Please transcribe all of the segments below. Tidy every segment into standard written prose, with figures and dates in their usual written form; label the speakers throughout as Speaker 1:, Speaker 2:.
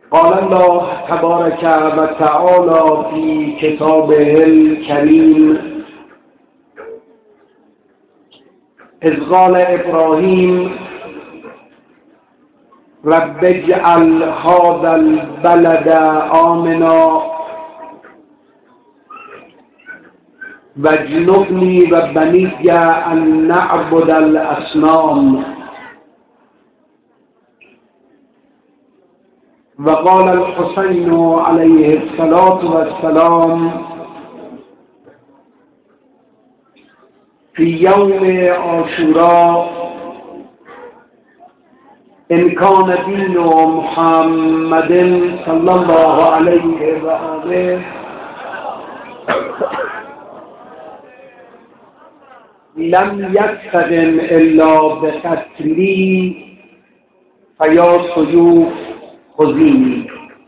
Speaker 1: قال الله تبارك و تعالى في كتابه الكريم إذ قال إبراهيم رب اجعل هذا البلد آمنا واجنبني وبني أن نعبد الأصنام وقال الحسين عليه الصلاة والسلام في يوم عاشوراء إن كان دين محمد صلى الله عليه وآله لم يستقم إلا بقتلي فيا سيوف خذيني.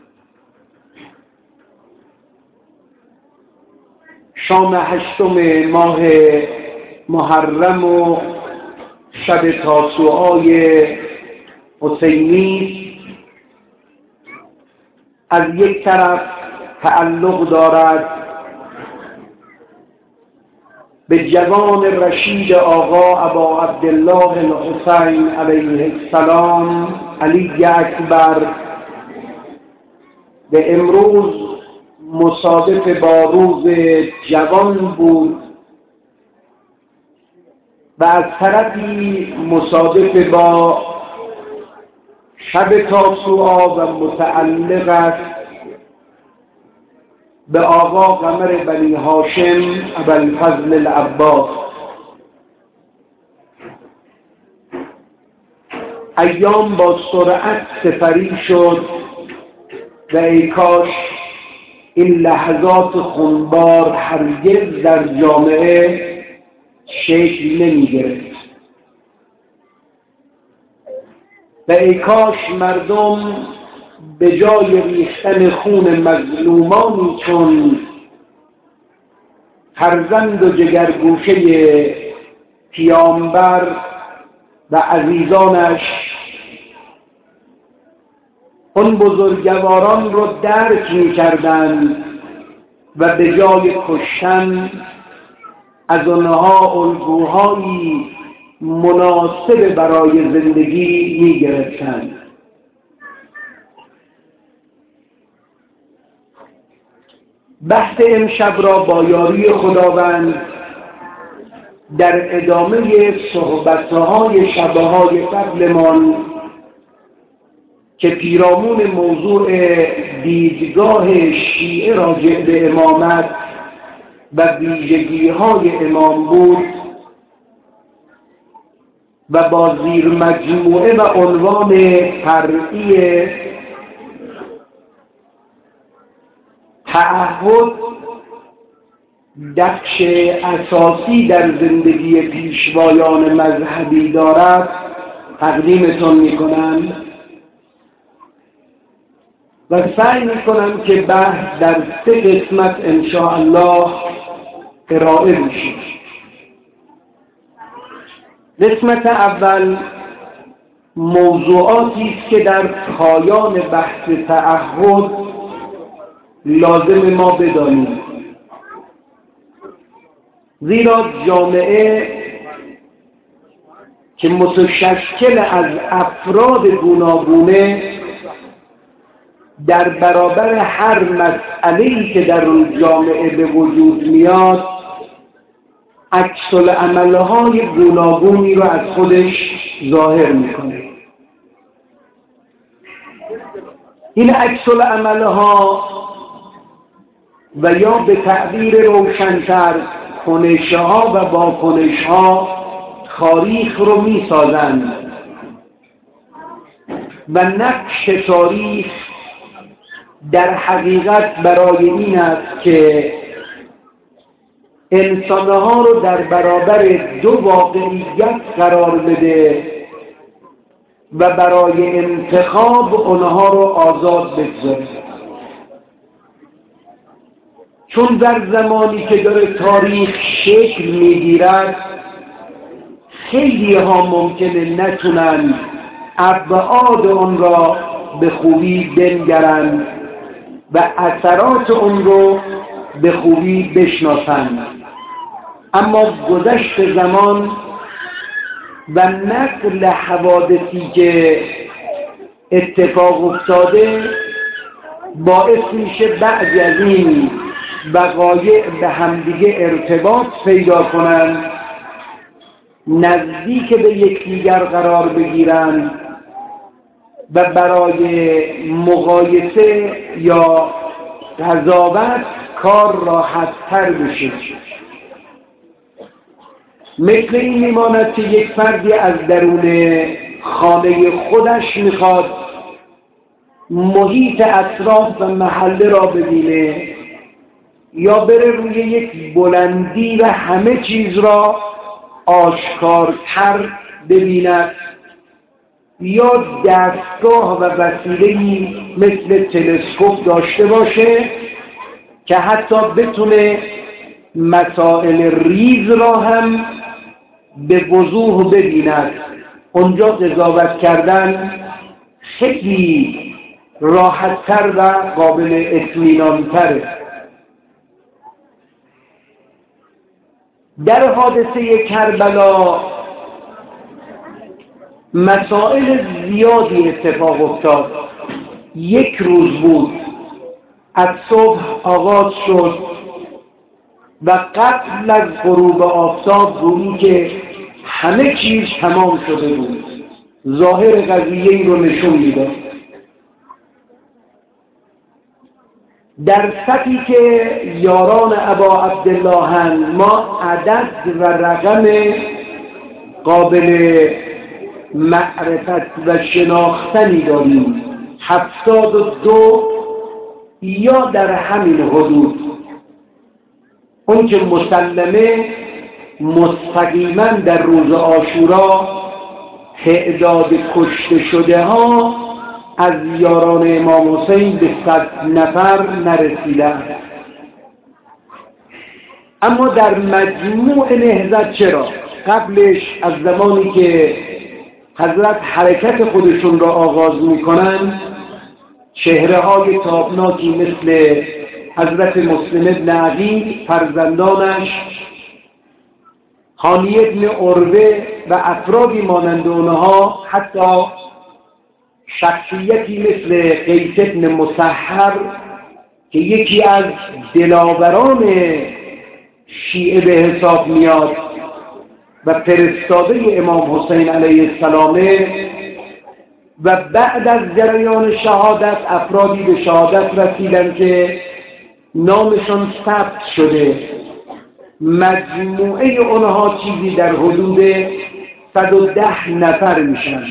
Speaker 1: شام 8 ماه محرم و شب تاسوعای حسینی از یک طرف تعلق دارد به جوان رشید آقا ابا عبدالله الحسین علیه السلام علی اکبر، به امروز مصادف با روز جوان بود و از طرفی مصادف با شب تاسوعا و متعلق است به آقا قمر بنی هاشم ابوالفضل العباس. ایام با سرعت سپری شد و ای کاش این لحظات خونبار هرگز در جامعه شکل نمی گرفت و ای کاش مردم به جای ریختن خون مظلومانی چون فرزند و جگرگوشه پیامبر و عزیزانش اون بزرگواران رو درک می کردند و به جای کشتن از آنها الگوهایی مناسب برای زندگی می گرفتند. بحث امشب را با یاری خداوند در ادامه صحبت‌های شب‌های قبلمان که پیرامون موضوع دیدگاه شیعه راجع به امامت و ویژگی‌های امام بود و با زیر مجموعه و عنوان فرعی تعهد نقش اساسی در زندگی پیشوایان مذهبی دارد تقدیمتون میکنم و سعی میکنم که بحث در 3 قسمت انشاءالله ارائه بشه. قسمت اول موضوعاتی است که در پایان بحث تعهد لازم ما بدانیم، زیرا جامعه که متشکل از افراد گوناگونه در برابر هر مسئله‌ای که در اون جامعه به وجود میاد عکس‌العمل‌های گوناگونی رو از خودش ظاهر میکنه. این عکس‌العمل‌ها و یا به تعبیر روشن‌تر کنش‌ها و واکنش‌ها تاریخ رو می‌سازند و نقش تاریخ در حقیقت برای این است که انسان‌ها رو در برابر 2 واقعیت قرار بده و برای انتخاب اونها رو آزاد بگذاره. چون در زمانی که داره تاریخ شکل میگیرد خیلی ها ممکنه نتونن ابعاد اون را به خوبی بنگرند و اثرات اون رو به خوبی بشناسند. اما گذشت زمان و نقل حوادثی که اتفاق افتاده باعث میشه بعضی از این وقایع به همدیگه ارتباط پیدا کنند، نزدیک به یکدیگر قرار بگیرند و برای مقایسه یا قضاوت کار راحت تر بشه. مثل این میماند که یک فردی از درون خانه خودش میخواد محیط اطراف و محله را ببینه، یا بره روی یک بلندی و همه چیز را آشکارتر ببیند، یا دستگاه و وسیله‌ای مثل تلسکوپ داشته باشه که حتی بتونه مسائل ریز را هم به وضوح ببیند. اونجا قضاوت کردن خیلی راحت‌تر و قابل اطمینان‌تره. در حادثه کربلا مسائل زیادی اتفاق افتاد. یک روز بود، از صبح آغاز شد و قبل از غروب آفتاب گویی که همه چیز تمام شده بود. ظاهر قضیه این رو نشون میداد. در سطحی که یاران ابا عبدالله ما عدد و رقم قابل معرفت و شناختنی داریم، 72 یا در همین حدود. اون که مسلمه مستقیما در روز عاشورا تعداد کشته شده ها از یاران امام حسین به 100 نفر نرسیدند. اما در مجموع نهضت چرا؟ قبلش از زمانی که حضرت حرکت خودشون را آغاز میکنن، چهره های تابناکی مثل حضرت مسلم ابن عقیل، فرزندانش، هانی ابن عروه و افرادی مانند اونها، حتی شخصیتی مثل قیس ابن مسحر که یکی از دلاوران شیعه به حساب میاد و فرستاده امام حسین علیه السلام، و بعد از جریان شهادت افرادی به شهادت رسیدن که نامشان ثبت شده. مجموعه اونها چیزی در حدود 110 نفر میشن.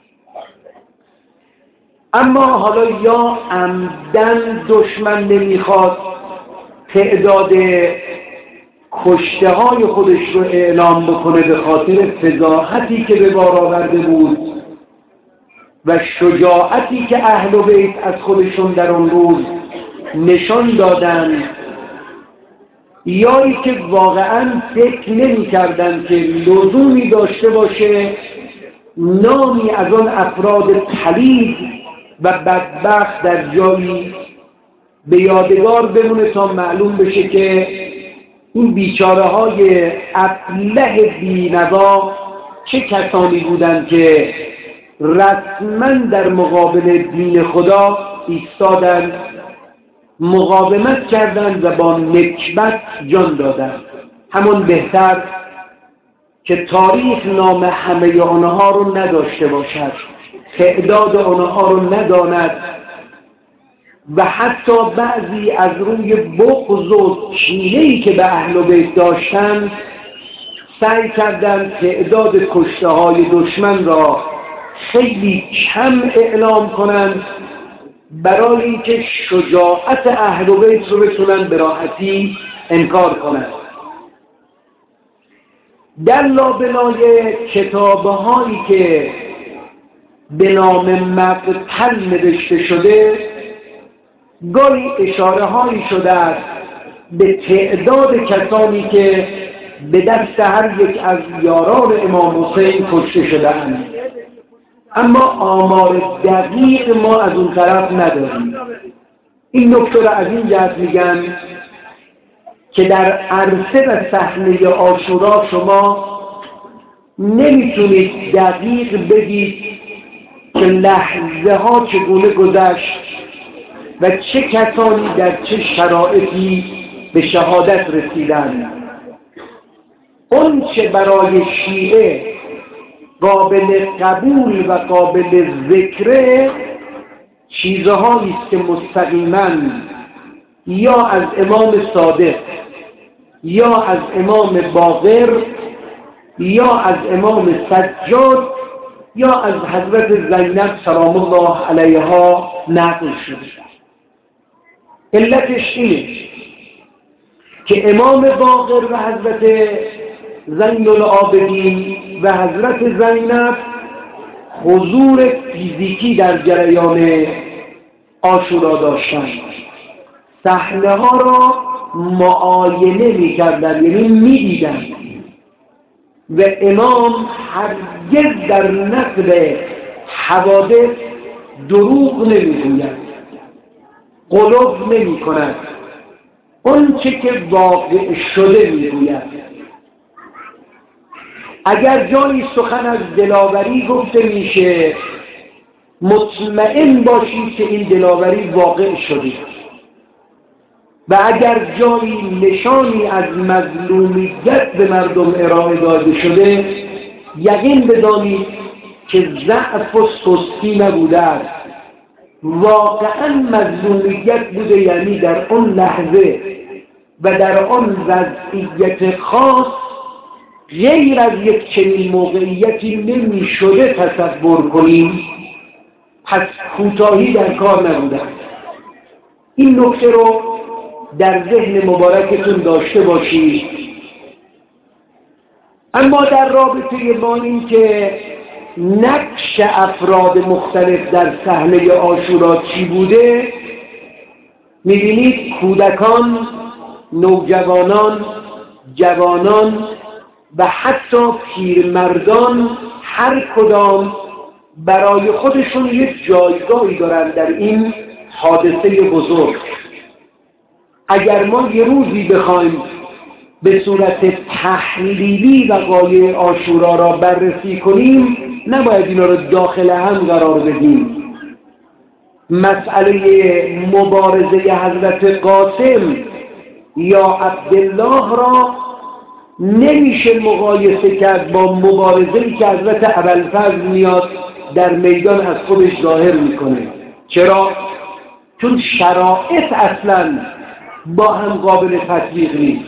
Speaker 1: اما حالا یا عمدن دشمن نمیخواد تعداد کشته های خودش رو اعلام بکنه به خاطر فضاحتی که به بار آورده بود و شجاعتی که اهل بیت از خودشون در اون روز نشان دادن، یا ای که واقعا فکر نمی کردن که لزومی داشته باشه نامی از آن افراد پلید و بدبخت در جایی به یادگار بمونه تا معلوم بشه که این بیچاره های ابله بی‌نوا چه کسانی بودند که رسما در مقابل دین خدا ایستادند، مقاومت کردند و با نکبت جان دادند. همون بهتر که تاریخ نام همه آنها رو نداشته باشد، تعداد آنها رو نداند و حتی بعضی از روی بغض و کینه‌ای که به اهل بیت داشتند سعی کردند تعداد کشته های دشمن را خیلی کم اعلام کنند برای اینکه شجاعت اهل بیت رو بتونن به راحتی انکار کنند. در لابلای کتاب‌هایی که به نام مقتل نوشته شده گاهی اشاره هایی شده است به تعداد کسانی که به دست هر یک از یاران امام حسین کشته شده‌اند. اما آمار دقیق ما از اون طرف نداریم. این نکته را از این جهت میگم که در عرصه و صحنه عاشورا شما نمیتونید دقیق بگید که لحظه ها چگونه گذشت و چه کسانی در چه شرایطی به شهادت رسیدند. اون چه برای شیعه قابل قبول و قابل ذکره چیزهایی است که مستقیما یا از امام صادق یا از امام باقر یا از امام سجاد یا از حضرت زینب سلام الله علیها نقل شده. علتش اینه که امام باقر و حضرت زین العابدین و حضرت زینب حضور فیزیکی در جریان عاشورا داشتند، صحنه ها را معاینه می‌کردند، یعنی می‌دیدند و امام هرگز در نقل حوادث دروغ نمی‌گوید، غلو نمی‌کند، اون چه که واقع شده می‌گوید. اگر جایی سخن از دلاوری گفته میشه مطمئن باشید که این دلاوری واقع شده و اگر جایی نشانی از مظلومیت به مردم ارائه داده شده یقین بدانید که ضعف و سستی نبوده است، واقعا مظلومیت بوده، یعنی در آن لحظه و در آن وضعیت خاص غیر از یک چنین موقعیتی نمی شده تصور کنیم، پس کوتاهی در کار نبوده. این نکته رو در ذهن مبارکتون داشته باشید. اما در رابطه با این که نقش افراد مختلف در صحنه عاشورا چی بوده، می‌بینید کودکان، نوجوانان، جوانان و حتی پیرمردان هر کدام برای خودشون یک جایگاهی دارند در این حادثه بزرگ. اگر ما یه روزی بخوایم به صورت تحلیلی وقایع عاشورا را بررسی کنیم نباید اینا رو داخل هم قرار بدیم. مسئله مبارزه حضرت قاسم یا عبدالله را نمیشه مقایسه کرد با مبارزه‌ای که حضرت ابوالفضل میاد در میدان از خودش ظاهر میکنه. چرا؟ چون شرایط اصلا با هم قابل تطبیق نیست.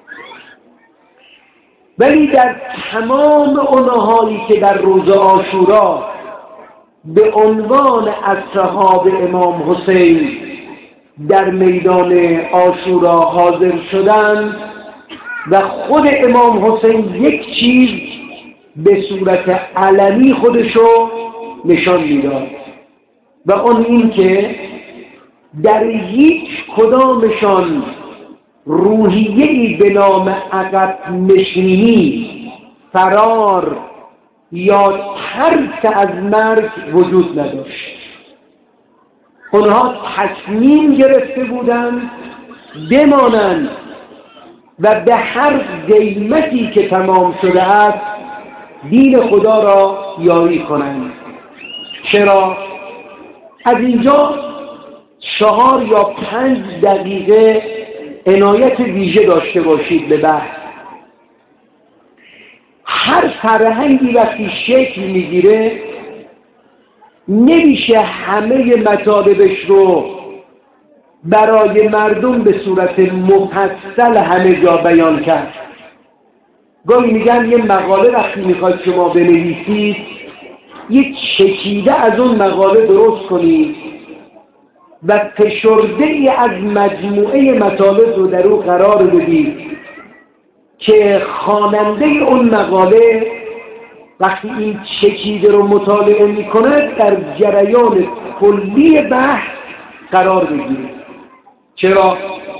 Speaker 1: ولی در تمام اونهایی که در روز عاشورا به عنوان اصحاب امام حسین در میدان عاشورا حاضر شدند و خود امام حسین یک چیز به صورت علنی خودشو نشان میداد و اون این که در هیچ کدامشان روحیه‌ای به نام عقب نشینی، فرار یا ترس از مرگ وجود نداشت. اونها تصمیم گرفته بودند بمانند و به هر قیمتی که تمام شده است دین خدا را یاری کنند. چرا؟ از اینجا 4 یا 5 دقیقه عنایت ویژه داشته باشید به بحث. هر فرهنگی وقتی شکل میگیره نمیشه همه مطالبش رو برای مردم به صورت مفصل همه جا بیان کرد. گاهی میگن یه مقاله وقتی میخواید شما بنویسید یک چکیده از اون مقاله درست کنید و فشرده ای از مجموعه مطالب رو در او قرار بدید که خواننده اون مقاله وقتی این چکیده رو مطالعه میکند در جریان کلی بحث قرار بگیرید. چرا؟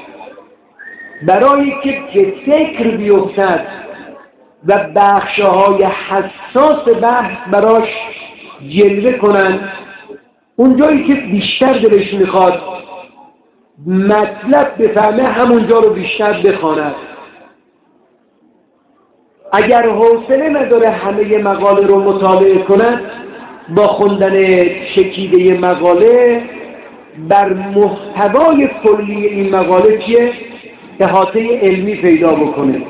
Speaker 1: برای که به فکر بیفتد و بخشهای حساس بحث براش جلوه کنن، اونجایی که بیشتر دلش میخواد مطلب بفهمه همونجا رو بیشتر بخواند. اگر حوصله نداره همه مقاله رو مطالعه کند، با خوندن چکیده مقاله بر محتوای کلی این مقاله چیه؟ احاطه علمی پیدا بکنه.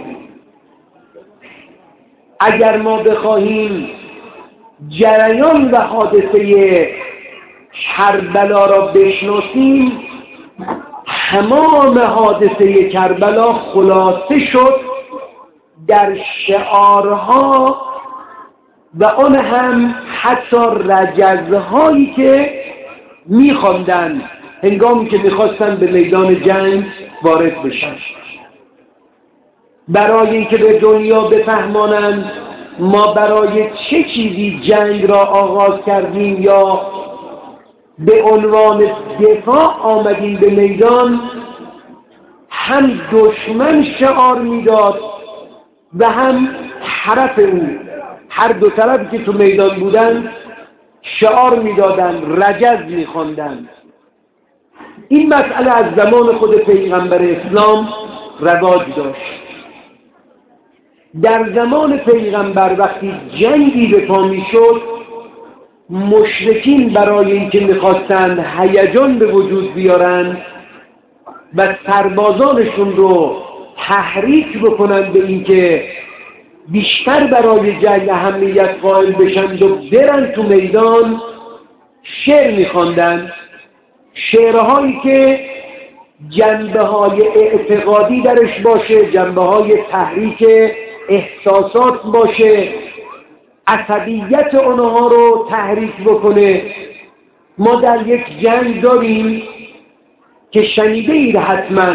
Speaker 1: اگر ما بخواهیم جریان و حادثه کربلا را بشناسیم، تمام حادثه کربلا خلاصه شد در شعارها و آن هم حتی رجزهایی که می‌خواندند هنگامی که می‌خواستند به میدان جنگ وارد بشن، برای اینکه به دنیا بفهمانند ما برای چه چیزی جنگ را آغاز کردیم یا به عنوان دفاع آمدیم به میدان. هم دشمن شعار میداد و هم طرف او، هر دو طرفی که تو میدان بودن شعار میدادن، رجز میخواندن. این مسئله از زمان خود پیغمبر اسلام رواج داشت. در زمان پیغمبر وقتی جنگی به پا میشد، مشرکین برای اینکه میخواستند هیجان به وجود بیارن و سربازانشون رو تحریک بکنن به اینکه بیشتر برای جنگ اهمیت قائل بشن و برن تو میدان، شعر میخواندن، شعرهایی که جنبه های اعتقادی درش باشه، جنبه های تحریک احساسات باشه، عصبیت اونها رو تحریک بکنه. ما در یک جنگ داریم که شنیده اید حتما،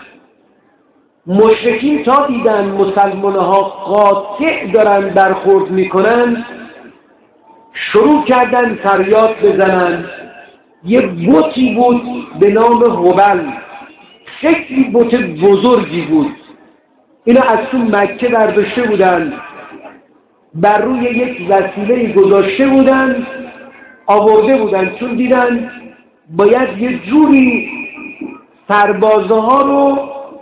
Speaker 1: مشرکین تا دیدن مسلمانها قاطع دارن برخورد میکنن، شروع کردن فریاد بزنن. یه بتی بود به نام هبل، خیلی بت بزرگی بود. اینا از تو مکه برداشته بودن، بر روی یک وسیله گذاشته بودن، آورده بودن، چون دیدن باید یه جوری سربازها رو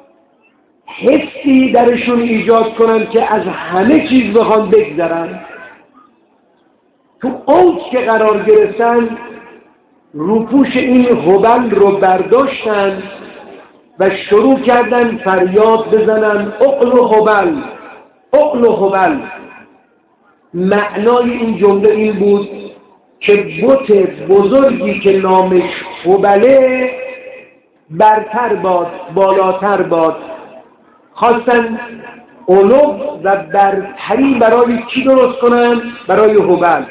Speaker 1: حسی درشون ایجاد کنن که از همه چیز بخوان بگذرن. تو اوج که قرار گرفتن، روپوش این هبل رو برداشتن و شروع کردن فریاد بزنن اقل هبل، اقل هبل. معنای این جمله این بود که بت بزرگی که نامش هبله برتر باد، بالاتر باد. خواستن علو و برتری برای کی درست کنن؟ برای هبل.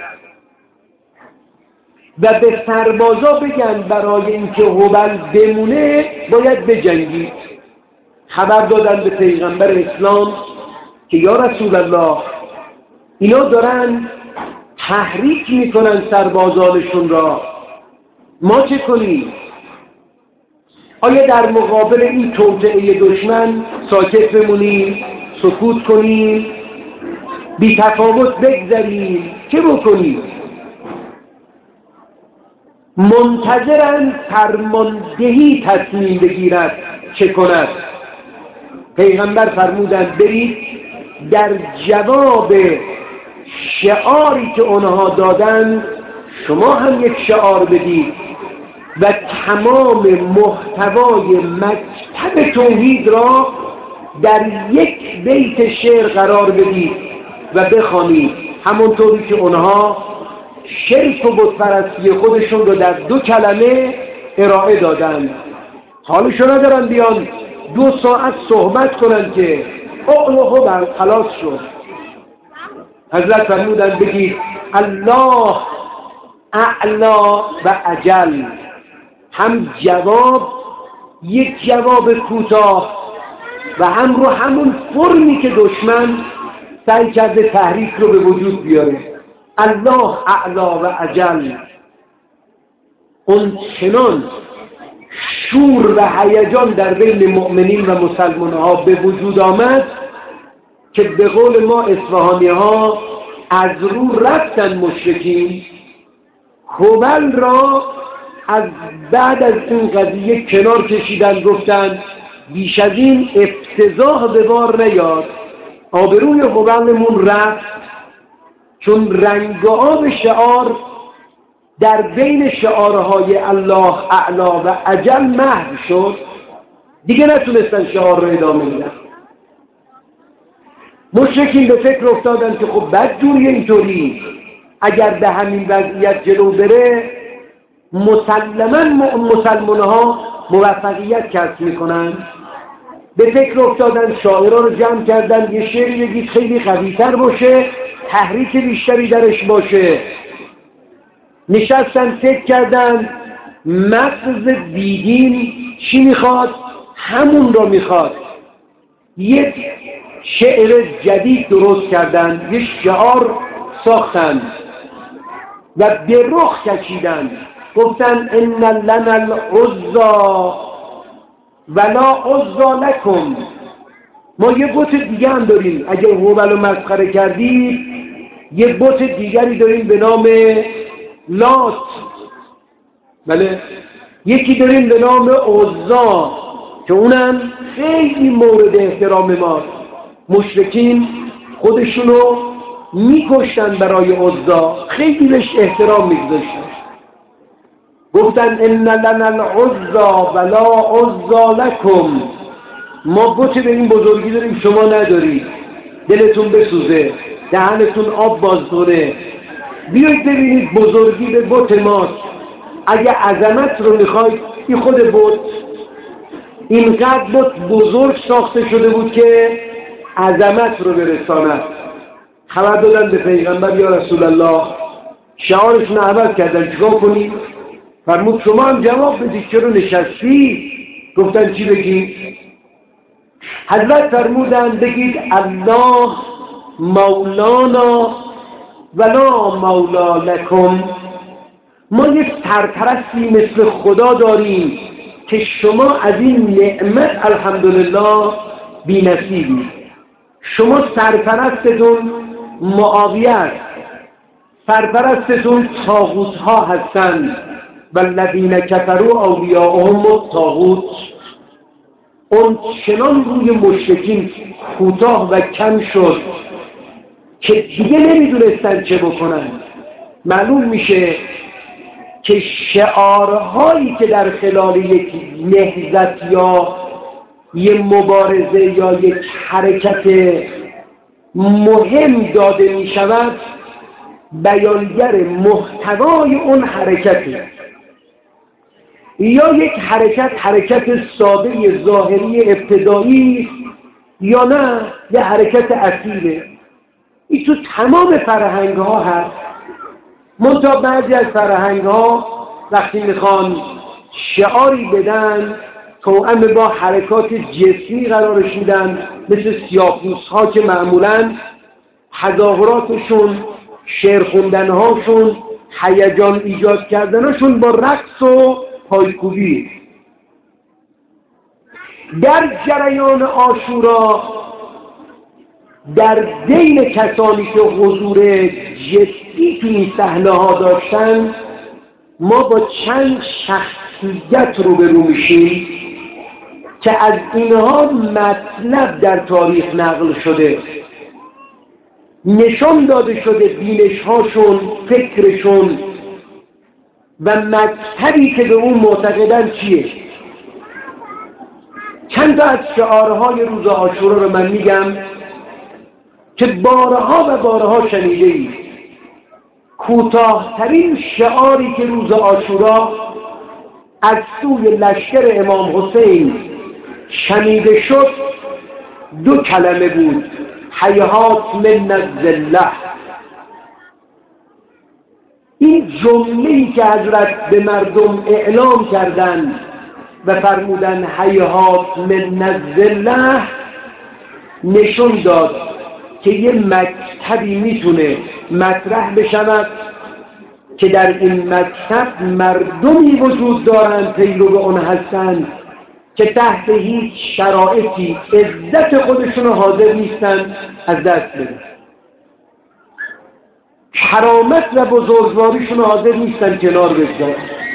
Speaker 1: و به سربازا بگن برای اینکه هبل بمونه باید بجنگید. خبر دادن به پیغمبر اسلام که یا رسول الله، اینا دارن تحریک میکنن سربازانشون را، ما چه کنیم؟ آیا در مقابل این توطئه دشمن ساکت بمونیم، سکوت کنیم، بی تفاوت بگذریم، چه بکنیم؟ منتظرن فرماندهی تصمیم بگیرد چه کند. پیغمبر فرمودند برید در جواب شعاری که اونها دادن شما هم یک شعار بدید و تمام محتوای مکتب توحید را در یک بیت شعر قرار بدید و بخوانید، همونطوری که اونها شرک و بتپرستی خودشون رو در 2 کلمه ارائه دادن. حالشو ندارن بیان 2 ساعت صحبت کنن که اقلقو بر خلاص شد. حضرت فرمودن بگید الله اعلا و اجل. هم جواب یک جواب کوتاه و هم رو همون فرمی که دشمن سعی کرده تحریک رو به وجود بیاره. الله اعلا و اجل. اون چنان شور و هیجان در بین مؤمنین و مسلمان‌ها به وجود آمد که به قول ما اصفهانی ها از رو رفتن مشرکین هبل را از بعد از این قضیه کنار کشیدن، گفتن بیش از این افتضاح به بار نیاد. آبروی هبلمون رفت، چون رنگ آب شعار در بین شعارهای الله اعلا و اجل محو شد، دیگه نتونستن شعار رو ادامه بدن. مشرکین به فکر افتادن که خب بدجوریه اینطوری، اگر به همین وضعیت جلو بره مسلماً مسلمان‌ها موفقیت کسب میکنن. به فکر افتادن، شاعرها رو جمع کردن، یه شعری بگید خیلی قوی‌تر باشه، تحریک بیشتری درش باشه. نشستن فکر کردن مغز بیدین چی میخواد؟ همون رو میخواد. یک شعر جدید درست کردن، یک شعار ساختن و به رخ کشیدن، گفتن ان لنا العزا ولا عزا لکم. ما یه بت دیگه هم داریم، اگه هبل رو مسخره کردید یه بت دیگری داریم به نام لات، بله، یکی داریم به نام عزا که اونم خیلی مورد احترام ما. مشرکین خودشونو میکشتن برای عزا، خیلی بهش احترام میگذاشتن. گفتن ان لنا العزا ولا عزا لکم، ما بت به این بزرگی داریم شما ندارید، دلتون بسوزه، دهنتون آب باز کنه، بیایید ببینید بزرگی به بت ماست. اگه عظمت رو میخواید، این خود بت اینقدر بت بزرگ ساخته شده بود که عظمت رو برساند. خبر دادن به پیغمبر یا رسول الله، شعارشون رو عوض کردن، چیکار کنید؟ فرمود شما هم جواب بدید، چرا نشستی؟ گفتن چی بگید؟ حضرت فرمودن بگید الله مولانا ولا مولا لکم. ما یک سرپرستی مثل خدا داریم که شما از این نعمت الحمدلله بی نصیبید. شما سرپرستتون معاویه است، سرپرستتون طاغوت ها هستند و الذین کفروا اولیاءهم الطاغوت. اون چنان روی مشرکین کوتاه و کم شد که دیگه نمیدونستن چه بکنن. معلوم میشه که شعارهایی که در خلال یک نهضت یا یک مبارزه یا یک حرکت مهم داده میشود، بیانگر محتوای اون حرکته. یا یک حرکت ساده ظاهری ابتدایی، یا نه یه حرکت اصیله. این تو تمام فرهنگ ها هست. منتها بعضی از فرهنگ ها وقتی میخوان شعاری بدن توأم با حرکات جسمی قرارش میدن، مثل سیاه‌پوست ها که معمولاً تظاهراتشون، شعر خوندنهاشون، هیجان ایجاد کردنشون با رقص و پایکوبی. در جریان عاشورا در بین کسانی که حضور جدی تو این صحنه ها داشتن، ما با چند شخصیت روبرو میشیم که از اینها مطلب در تاریخ نقل شده، نشان داده شده بینش‌هاشون، فکرشون و مذهبی که به اون معتقدن چیه. چند تا از شعارهای روز عاشورا رو من میگم که بارها و بارها شنیده اید. کوتاه‌ترین شعاری که روز عاشورا از سوی لشکر امام حسین شنیده شد دو کلمه بود: هیهات من الذله. این جمله‌ای که حضرت به مردم اعلام کردند و فرمودن هیهات من الذله، نشون داد که یه مکتبی میتونه مطرح بشود که در این مکتب مردمی وجود دارند، پیرو اون هستند که تحت هیچ شرایطی عزت خودشون رو حاضر نیستن از دست بدن. کرامت و بزرگواریشون حاضر نیستن کنار بگذارن.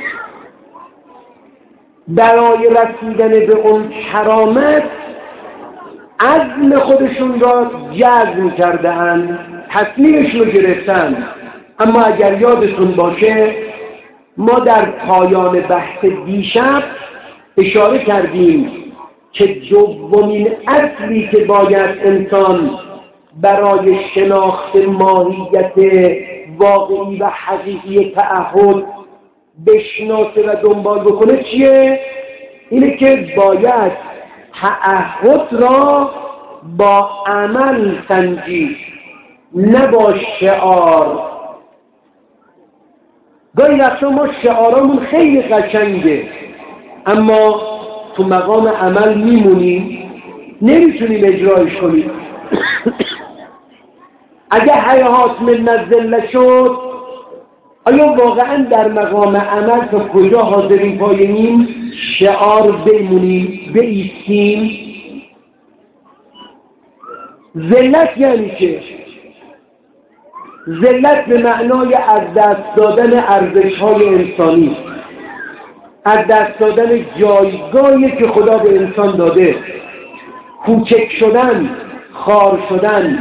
Speaker 1: برای رسیدن به اون کرامت عزم خودشون را جزم کرده‌اند، تصمیمشون رو گرفتن. اما اگر یادتون باشه ما در پایان بحث دیشب اشاره کردیم که دومین اصلی که باید انسان برای شناخت ماهیت واقعی و حقیقی تعهد بشناسه و دنبال بکنه چیه؟ اینه که باید تعهد را با عمل سنجید، نه با شعار. گاهی وقتا ما شعارامون خیلی قشنگه اما تو مقام عمل میمونیم، نمیتونیم اجرایش کنیم. اگه هیهات من الذله شد، آیا واقعا در مقام عمل تا کجا حاضرین پایینیم شعار بمونیم، بایستیم؟ ذلت یعنی چه؟ ذلت به معنای از دست دادن ارزش‌های انسانی، از دست دادن جایگاهی که خدا به انسان داده، کوچک شدن، خار شدن،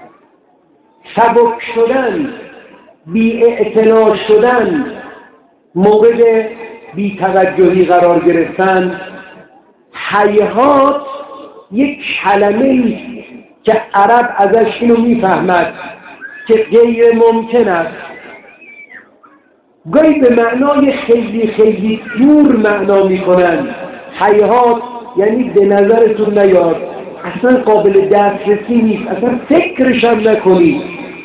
Speaker 1: سبک شدن، بی‌اعتنا شدن، مورد بی‌توجهی قرار گرفتن. هیهات یک کلمه‌ای که عرب ازش اینو میفهمد که غیر ممکن است. گاهی به معنای خیلی خیلی دور معنا میکنن. هیهات یعنی به نظرتون نیاد، اصلا قابل دسترسی نیست، اصلا فکرش هم نکنید،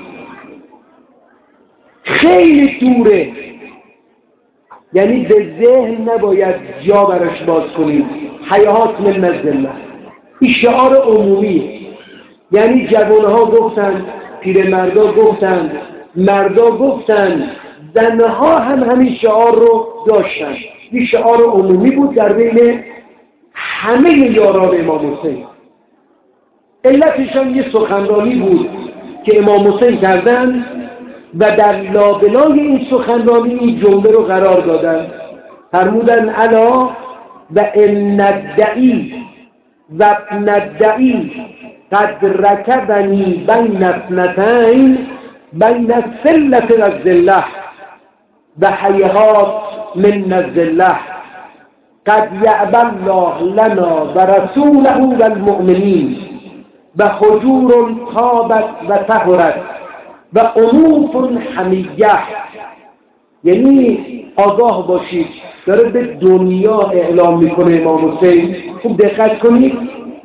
Speaker 1: خیلی دوره، یعنی به ذهن نباید جا براش باز کنید. هیهات من الذله این شعار عمومی، یعنی جوانها گفتن، پیرمردا گفتن، مردا گفتن، زنها هم همین شعار رو داشتن. این شعار عمومی بود در بین همه یاران امام حسین. علتش هم یه سخنرانی بود که امام حسین کردن و در لابلای این سخنرانی این جمله رو قرار دادن. فرمودن الا و ان الدعی و ابن الدعی قد رکبنی بین اثنتین بین الذلة و الذلة و هیهات من الذلة قد یأبی الله لنا و رسوله و المؤمنین و حجور طابت و طهرت و انوف حمیه. یعنی آگاه باشید، داره به دنیا اعلام میکنه امام حسین. خوب دقت کنید،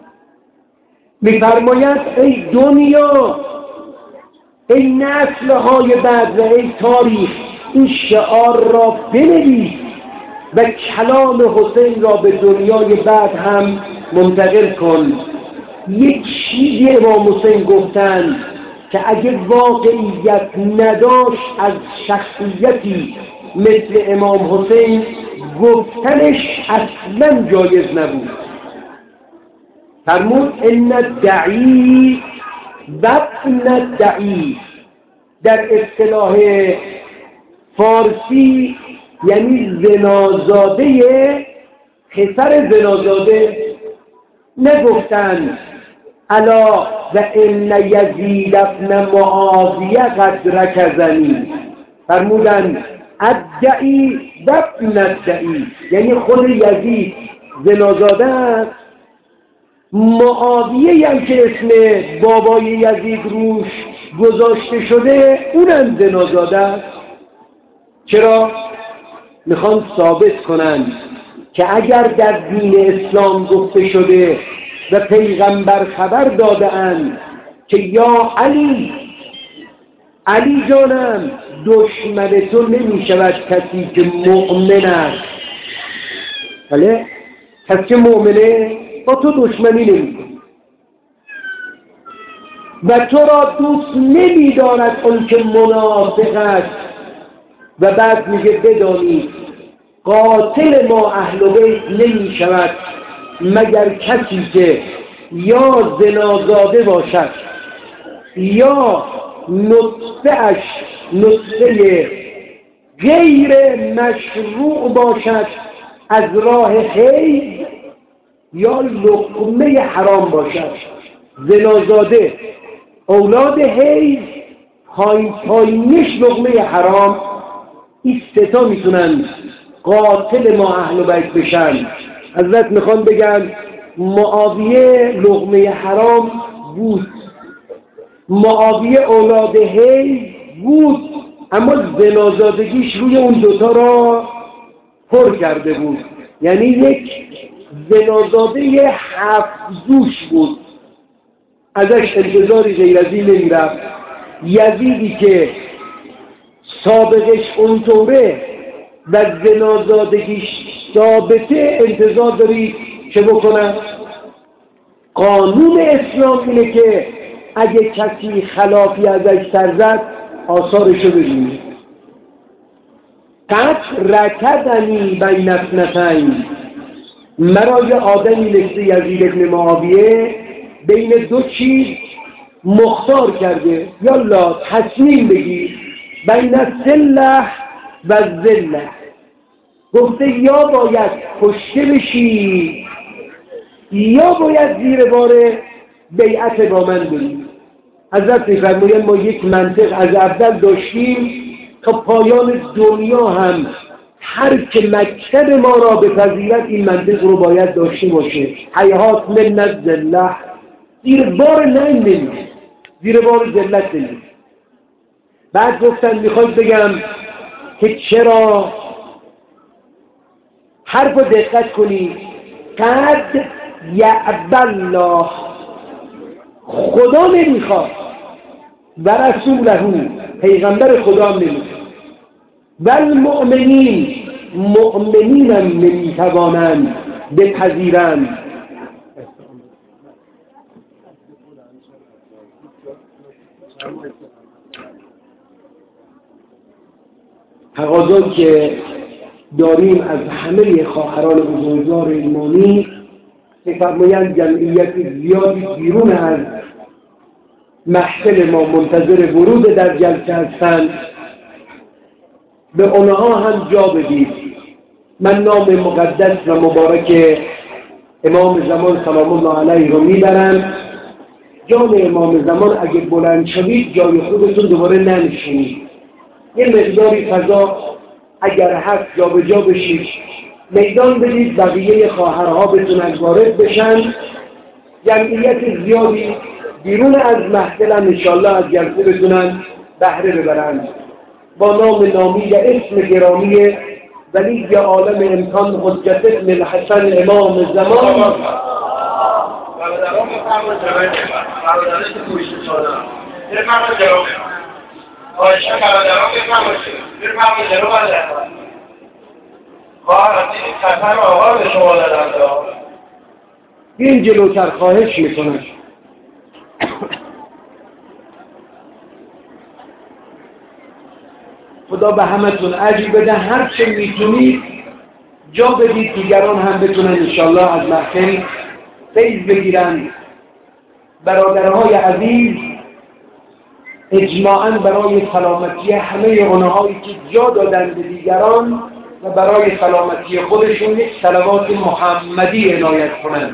Speaker 1: میفرماید ای دنیا، ای نسل‌های بعد و ای تاریخ، این شعار را بنویس و کلام حسین را به دنیای بعد هم منتقل کن. یک چیزی امام حسین گفتن که اگه واقعیت نداشت از شخصیتی مثل امام حسین گفتنش اصلا جایز نبود. فرمود ان الدعی و ابن الدعی در اصطلاح فارسی یعنی زنازاده پسر زنازاده. نگفتن الا و ان یزید ابن معاویه قد رکزنی، فرمودن الدعی و ابن الدعی، یعنی خود یزید زنازاده است، معاویه هم که اسم بابای یزید روش گذاشته شده اونم زنازاده است. چرا؟ میخوان ثابت کنند که اگر در دین اسلام گفته شده و پیغمبر خبر داده اند که یا علی جانم دشمن تو نمی شود کسی که مؤمن است. بله؟ کسی که مؤمنه با تو دشمنی نمی کنی و تو را دوست نمی دارد اون که منافق است. و بعد میگه بدانید قاتل ما اهل بیت نمی شود مگر کسی که یا زنازاده باشد یا نطفه‌اش نطفه غیر مشروع باشد از راه حیض یا لقمه حرام باشد. زنازاده اولاد حیض پایینش لقمه حرام، این سه تا میتونن قاتل ما اهل بیت بشن. حضرت میخوان بگن معاویه لقمه حرام بود، معاویه اولاد حیض بود، اما زنازادگیش روی اون دوتا را پر کرده بود. یعنی یک زنازاده 7 زوج بود، ازش انتظاری غیر از این نمیرفت. یزیدی که سابقش اونطوره و زنازادگیش ثابته، انتظار دارید چه بکنن؟ قانون اسلام اینه که اگه کسی خلافی ازش سر زد آثارشو ببینید. قد رکدنی بین اثنتین، مرا یه آدمی مثل یزید ابن معاویه بین دو چیز مختار کرده، یالا تصمیم بگیر بین السلح و الذله. گفته یا باید کشته بشی یا باید زیر بار بیعت با من بری. حضرت می‌فرمایند ما یک منطق از اول داشتیم تا پایان دنیا هم هر که مکتب ما را بپذیرد این منطق رو باید داشته باشه. حیات من الذله، زیر بار ننگ نمید، زیر بار ذلت نمید. بعد گفتن میخواید بگم که چرا، حرف رو دقت کنید، قد یعبی الله، خدا نمیخواد و رسوله، پیغمبر خدا هم نمیخواد، و المؤمنین، مؤمنین هم نمیتوانند بپذیرند. تقاضایی که داریم از همه خواهران بزرگوار ایمانی که فرمایند جمعیت زیادی بیرون از محفل ما منتظر ورود در جلسه هستند، به اونها هم جا بدید. من نام مقدس و مبارک امام زمان سلام الله علیه رو میبرم. جان امام زمان اگه بلند شوید جای خودتون دوباره ننشینید، یه مقداری فضا اگر هست جا به جا بشید، میدان بدید بقیه خواهرها بتونن وارد بشن. جمعیت زیادی بیرون از محفل هم انشاءالله از جلسه بتونن بهره ببرند. با نام نامی و اسم گرامی ولی عالم امکان حجت ابن الحسن امام زمان
Speaker 2: برادران بفرمایید جلوی منبر، برادرانی که پشت سالن بفرمایید جلوی منبر، خواهشاً برادران بفرمایید جلو منبر. خواهر از این خطر آقا به شما دادند.
Speaker 1: این جلوتر خواهش میکنم. خدا به همتون اجر بده. هر چه میتونید جا بدید دیگران هم بتونن انشالله از محفل فیض بگیرن. برادرهای عزیز، اجماعاً برای سلامتی همه اونهایی که جا دادن به دیگران و برای سلامتی خودشون یک صلوات محمدی عنایت کنند.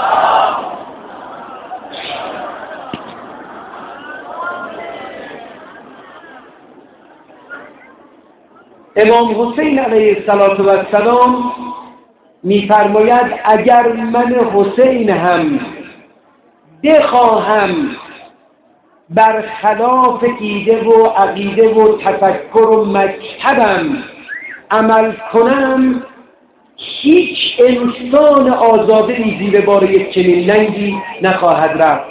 Speaker 1: امام حسین علیه السلام می‌فرماید اگر من حسین هم بخواهم برخلاف ایده و عقیده و تفکر و مکتبم عمل کنم، هیچ انسان آزاده‌ای زیر بار یک چنین ننگی نخواهد رفت.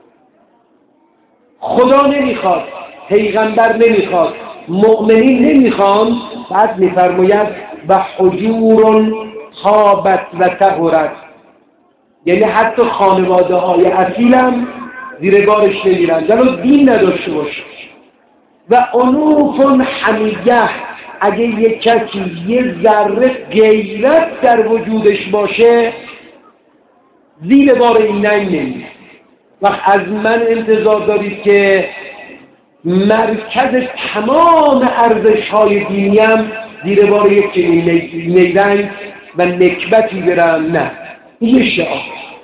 Speaker 1: خدا نمیخواد، پیغمبر نمیخواد، مؤمنین نمیخوان. بعد میفرماید و حجور خابت و طهرت، یعنی حتی خانواده های اصیلم زیر بارش نمیرن ولو دین نداشته باشه. و انوف حمیه، اگه یک کسی یه ذره غیرت در وجودش باشه زیر بار این ننگ نمیره. وقت از من انتظار دارید که مرکز تمام ارزش‌های دینی هم زیر بار یک چنین نیرنگ و نکبتی برم. نه، این یه شعار.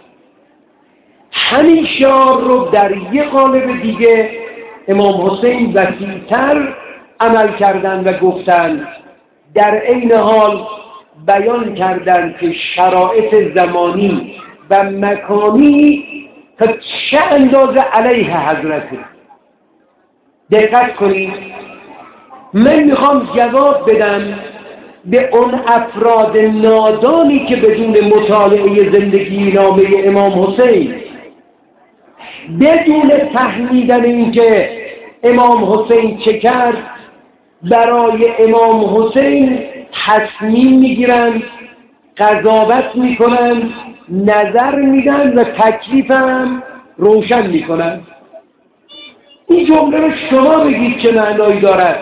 Speaker 1: همین شعار رو در یه قالب دیگه امام حسین وسیع‌تر عمل کردن و گفتن، در عین حال بیان کردن که شرایط زمانی و مکانی تا چه اندازه علیه حضرته. دقت کنید، من میخوام جواب بدم به اون افراد نادانی که بدون مطالعه زندگی نامه امام حسین، بدون فهمیدن اینکه امام حسین چه کرد، برای امام حسین تصمیم میگیرن، قضاوت میکنن، نظر میدن و تکلیفم روشن میکنن. این جمله رو شما بگید چه معنایی دارد.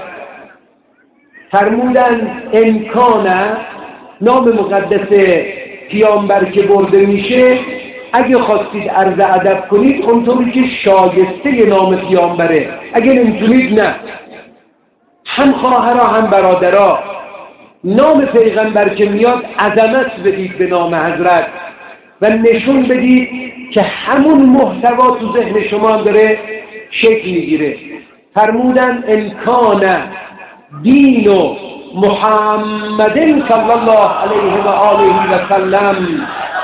Speaker 1: فرمودن امکانه، نام مقدس پیامبر که برده میشه، اگه خواستید عرض ادب کنید اونطوری که شایسته نام پیامبره، اگه نمیتونید نه. هم خواهرها هم برادرها، نام پیغمبر که میاد عظمت بدید به نام حضرت و نشون بدید که همون محتوا تو ذهن شما هم داره شکل میگیره. فرمودن امکان دین محمد صلی الله علیه و آله و سلم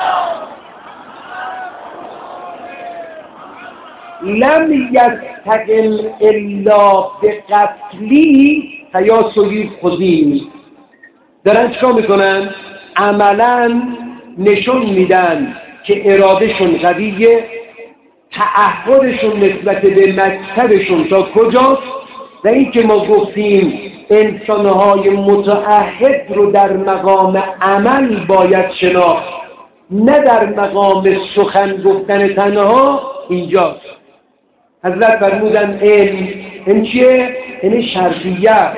Speaker 1: لم یستقم الا بقتلی تیاسوی خودین. دارن چکار میکنن؟ عملا نشون میدن که ارادهشون قویه، تعهدشون نسبت به مکتبشون تا کجاست، و این که ما گفتیم انسانهای متعهد رو در مقام عمل باید شناخت، نه در مقام سخن گفتن تنها. اینجاست حضرت فرمودن این چیه؟ این شرطیه.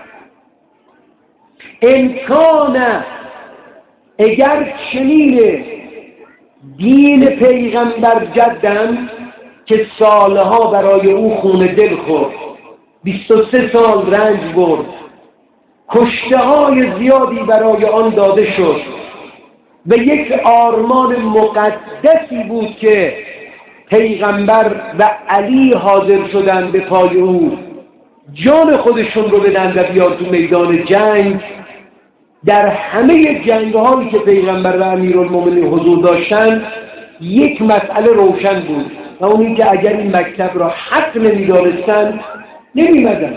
Speaker 1: امکان اگر چنین دین پیغمبر جدم که سالها برای او خون دل خورد، 23 سال رنج برد، کشته های زیادی برای آن داده شد و یک آرمان مقدسی بود که پیغمبر و علی حاضر شدن به پای او، جان خودشون رو بدن و بیان تو میدان جنگ. در همه جنگ هایی که پیغمبر و امیرالمومنین حضور داشتن یک مسئله روشن بود و اونی که اگر این مکتب را حق نمی‌دانستن نمی‌مدن.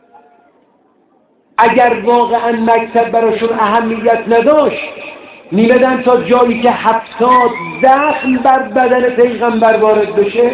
Speaker 1: اگر واقعا مکتب براشون اهمیت نداشت می‌مدن تا جایی که 70 زخم بر بدن پیغمبر وارد بشه.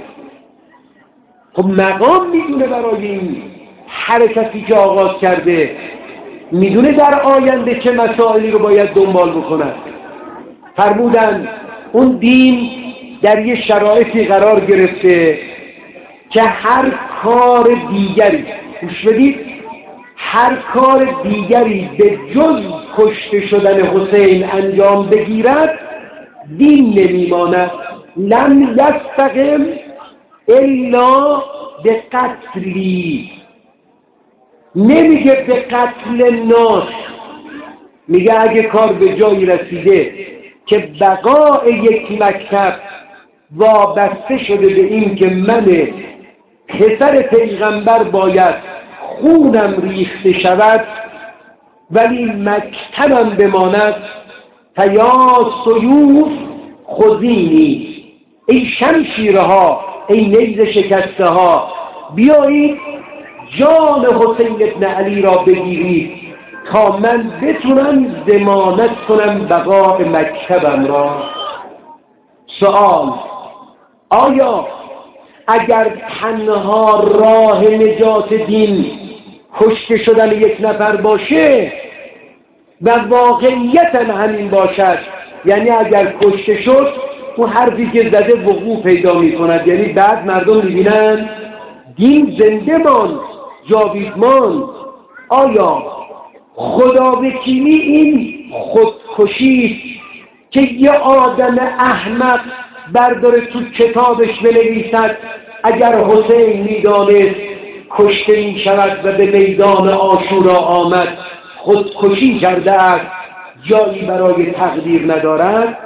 Speaker 1: خب مقام میدونه برای این حرکتی که آغاز کرده، میدونه در آینده چه مسائلی رو باید دنبال بکنن. فرمودن اون دین در یه شرایطی قرار گرفته که هر کار دیگری، گوش بدید، هر کار دیگری به جز کشته شدن حسین انجام بگیرد دین نمیماند. لم یستقم الا به قتلی. نمیگه به قتل ناس، میگه اگه کار به جایی رسیده که بقای یک مکتب وابسته شده به این که من پسر پیغمبر باید خونم ریخته شود ولی مکتبم بماند، فیا سیوف خذینی، ای شمشیرها، ای نیزه شکسته ها، بیایید جان حسین ابن علی را بگیرید تا من بتونم ضمانت کنم بقای مکتبم را. سوال: آیا اگر تنها راه نجات دین کشته شدن یک نفر باشه و واقعیتا همین باشد، یعنی اگر کشته شد اون حرفی که زده وقوع پیدا می کند، یعنی بعد مردم می بینن دین زنده ماند، جاوید ماند، آیا خدا وکیلی این خودکشی که یه آدم احمق برداره تو کتابش بنویسد اگر حسین میدانست کشته می شود و به میدان عاشورا آمد خودکشی کرده است، جایی برای تقدیر ندارد.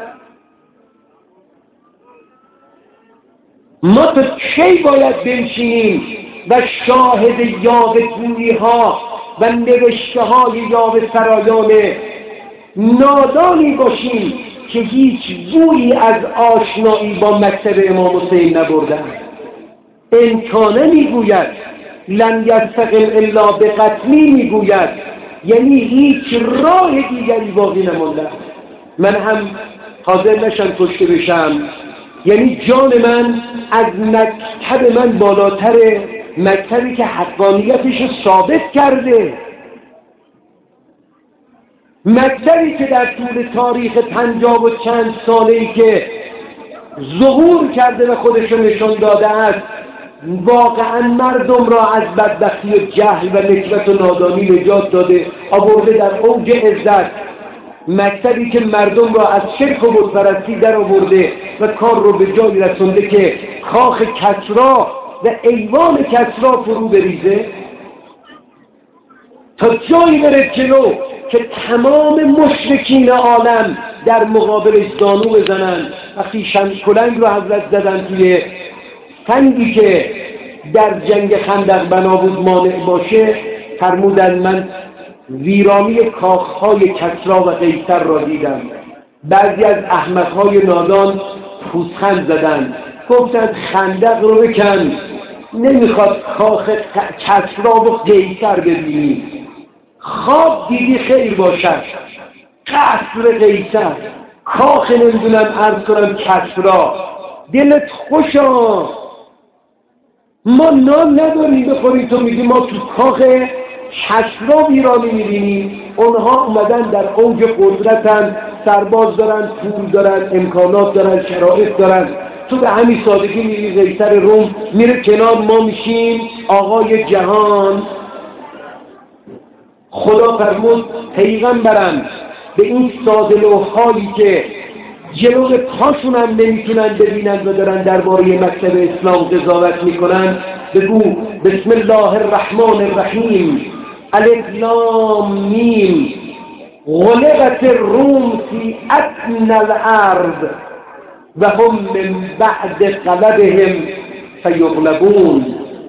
Speaker 1: ما تا کی باید بنشینیم و شاهد یاوه‌گویی ها و نوشته های یاوه سرایان نادانی باشیم که هیچ بویی از آشنایی با مکتب امام حسین نبردند؟ امکانه میگوید لن یستقم الا بقتلی، میگوید یعنی هیچ راه دیگری باقی نمانده. من هم حاضر نشم کشته بشم، یعنی جان من از مکتب من بالاتره، مکتبی که حقانیتش رو ثابت کرده، مکتبی که در طول تاریخ 50 و چند ساله‌ای که ظهور کرده و خودش رو نشان داده است، واقعا مردم را از بدبختی و جهل و نکبت و نادانی نجات داده، آورده در اوج عزت، مکتبی که مردم را از شرک و بتپرستی در آورده و کار رو به جایی رسونده که کاخ کسری و ایوان کسری فرو بریزه، تا جایی بره جلو که تمام مشرکین عالم در مقابلش زانو بزنن. وقتی کلنگ رو حضرت زدن توی سنگی که در جنگ خندق بنا بود مانع باشه، فرمودن من ویرانی کاخهای کسری و قیصر را دیدم. بعضی از احمقهای نادان پوزخند زدن، گفتند خندق رو بکن، نمیخواد کاخ کسری و قیصر ببینی. خواب دیدی خیر باشد، قصر قیصر، کاخ نمیدونم عرض کنم کسری، دلت خوشا، ما نان نداریم بخوریم، تو میگی ما تو کاخ کسری ویرانی میبینیم. اونها اومدن در اوج قدرتن، سرباز دارن، پول دارن، امکانات دارن، شرایط دارن، تو به همین سادگی میبینی قیصر روم میره کنار، ما میشیم آقای جهان. خدا فرمود پیغمبرم به این ساده لوح‌هایی که جلو پاشون هم نمیتونن ببینن و دارن درباره مکتب اسلام قضاوت میکنن، بگو بسم الله الرحمن الرحیم، الف لام میم، غلبت الروم فی ادنی الارض و هم من بعد غلبهم سیغلبون.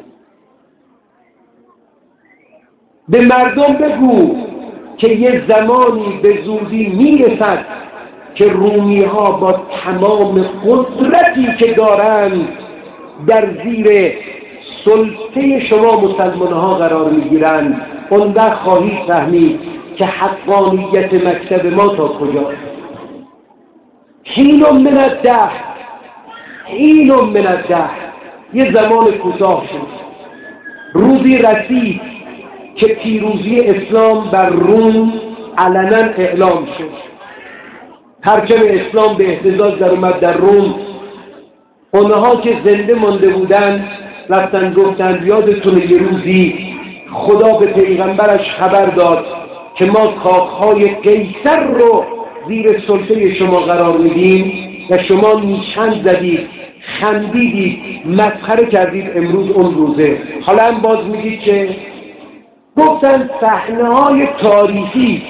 Speaker 1: به مردم بگو که یه زمانی به زودی میرسد که رومی ها با تمام قدرتی که دارند در زیر سلطه شما مسلمان ها قرار میگیرند. اون وقت خواهید فهمید که حقانیت مکتب ما تا کجاست. حین من الدهر، حین من الدهر، یه زمان کوتاه شد، روزی رسید که پیروزی اسلام بر روم علنا اعلام شد. پرچم اسلام به اهتزاز در اومد در روم. اونها که زنده مانده بودن رفتن گفتند یادتونه یه روزی خدا به پیغمبرش خبر داد که ما کاخهای قیصر رو زیر سلطه شما قرار میدیم و شما نیشخند زدید، خندیدید، مسخره کردید. امروز اون روزه. حالا هم باز میگید که گفتن صحنه‌های تاریخی،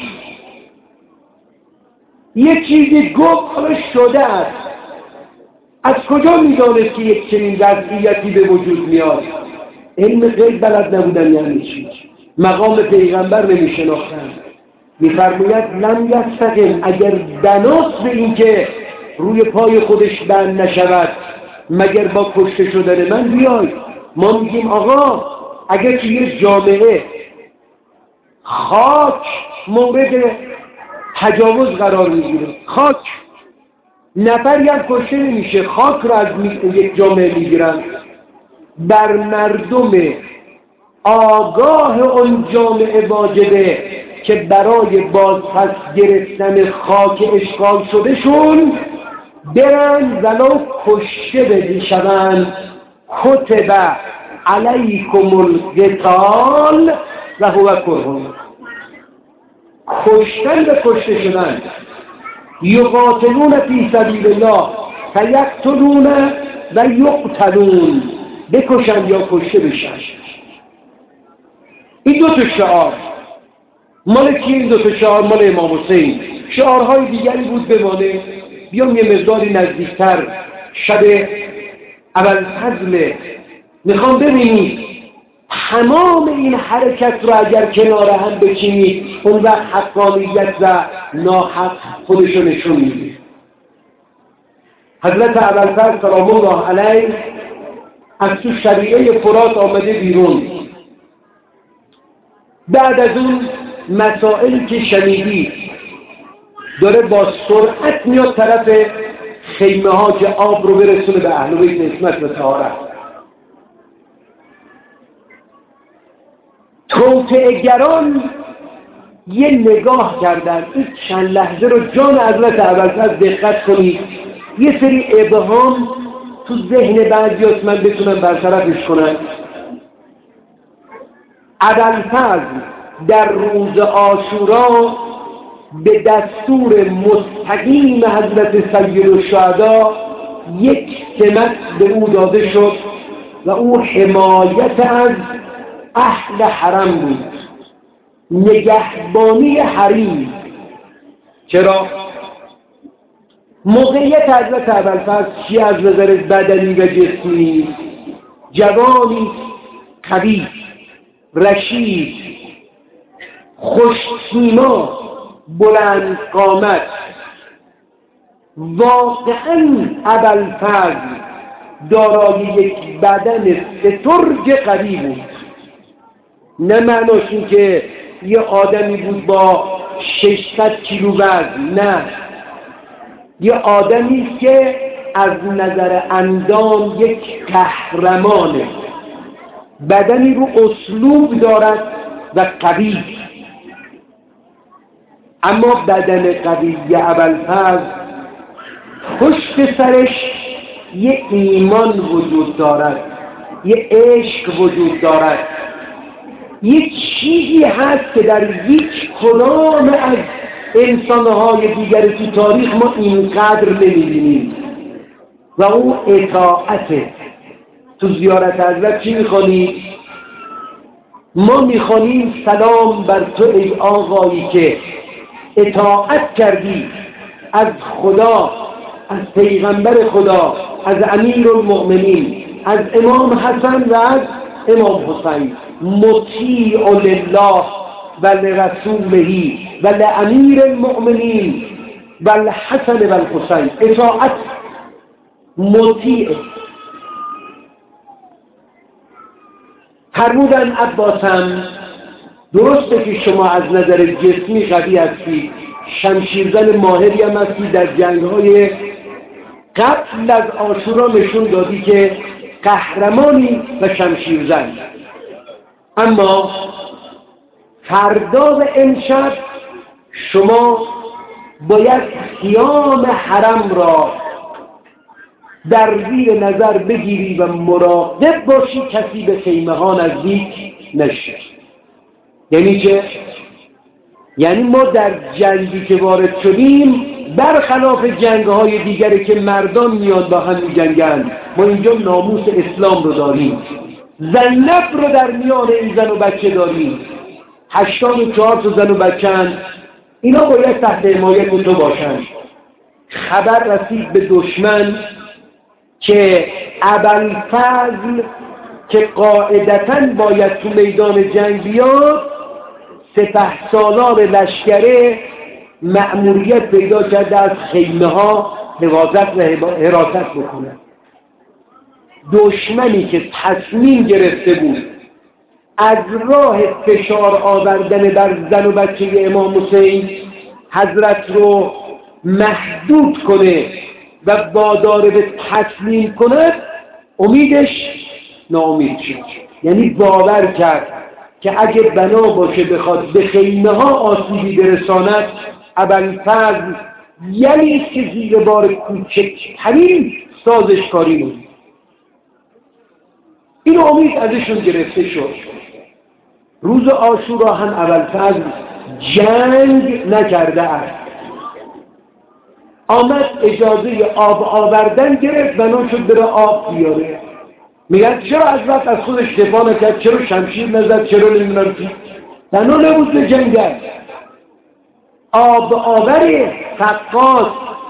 Speaker 1: یه چیزی گفت حالا شده است. از کجا میدانست که یک چنین وضعیتی به وجود میاد؟ علم غیب بلد نبودن یعنی چی؟ مقام پیغمبر نمیشناختن. میفرماید لم یستقم، اگر بناست به این که روی پای خودش بند نشود مگر با کشته شدن من بیای. ما میگیم آقا اگر که یه جامعه خاک مورد تجاوز قرار میگیره، خاک نفری هم کشته نمیشه، خاک را از یک جامعه میگیرن، بر مردم آگاه اون جامعه واجبه که برای بازپس گرفتن خاک اشغال شدهشون برن ولو کشته بشوند. کتب علیکم القتال و هو کرهون، کشتن به کشته شدن. یقاتلون فی سبیل الله فیقتلون و یقتلون، بکشن یا کشته بشن. این دو تا شعار مال کی؟ این دو تا شعار مال امام حسین. شعارهای دیگری بود بمانه. بیام یه مقداری نزدیکتر شب ابوالفضل میخوام ببینید تمام این حرکت رو اگر کنار هم بچینید اون وقت حقانیت و ناحق خودشو نشون میده. حضرت ابوالفضل سلام الله علیه از تو شریعه فرات آمده بیرون. بعد از اون مسائلی که شنیدید داره با سرعت میاد طرف خیمه ها که آب رو برسونه به اهل بیت عصمت و طهارت. توطئه‌گران یه نگاه کردن. این چند لحظه رو جان حضرت ابوالفضل دقت کنید. یه سری ابهام تو ذهن بعضیات من بتونم برطرفش کنم. ابوالفضل در روز عاشورا به دستور مستقیم حضرت سید الشهدا یک سمت به او داده شد و او حمایت از اهل حرم بود، نگهبانی حریم. چرا؟ موقعیت حضرت ابوالفضل چی از نظر بدنی و جسمی؟ جوانی قوی، رشید، خوش‌سیما، بلند قامت. واقعاً ابوالفضل دارای یک بدن سترگ قوی بود. نه معناش این که یه آدمی بود با 600 کیلو وزن، نه، یه آدمی که از نظر اندام یک قهرمانه، بدنی رو اسلوب دارد و قوی. اما بدن قوی ابوالفضل پشت سرش یه ایمان وجود دارد، یه عشق وجود دارد، یه چیزی هست که در هیچ کدام از انسانهای دیگر تو تاریخ ما اینقدر نمی‌بینیم و اون اطاعته. تو زیارت حضرت چی می‌خوانید؟ ما می‌خوانیم سلام بر تو ای آقایی که اطاعت کردی از خدا، از پیغمبر خدا، از امیرالمؤمنین، از امام حسن و از امام حسین. مطیع لله و لرسوله و لامیر المؤمنین و الحسن و الحسین. اطاعت، مطیع. فرمودن عباسم درسته که شما از نظر جسمی قوی هستید، شمشیرزن ماهری هم هستید، در جنگ‌های قبل از عاشورا نشون دادی که قهرمانی و شمشیرزن. اما فردا و امشب شما باید خیام حرم را در زیر نظر بگیری و مراقب باشی کسی به خیمه ها نزدیک نشه. یعنی چه؟ یعنی ما در جنگی که وارد شدیم برخلاف جنگ‌های دیگری که مردان میان با هم می‌جنگند، ما اینجا ناموس اسلام رو داریم. زینب رو در میان این زن و بچه داریم. 84 تا زن و بچه‌اند. اینا باید تحت حمایت تو باشن. خبر رسید به دشمن که ابوالفضل که قاعدتاً باید تو میدان جنگ بیاد، سپهسالار لشکره مأموریت پیدا کرده از خیمه ها حفاظت و حراست بکنه. دشمنی که تصمیم گرفته بود از راه فشار آوردن بر زن و بچه امام حسین حضرت رو محدود کنه و وادار به تسلیم کنه، امیدش ناامید شد. یعنی باور کرد که اگه بنا باشه بخواد به خیمه ها آسیبی برساند، ابوالفضل یعنی که زیر بار کوچکترین سازشکاری بود. این امید ازشون گرفته شد. روز عاشورا هم ابوالفضل جنگ نکرده است. آمد اجازه آب آوردن گرفت، بنا شد بره آب بیاره. میگن چرا حضرت از خودش دفاع نکرد، چرا شمشیر نزد، چرا نمیدونم چی. تنها نبود به جنگل، آبری فقاس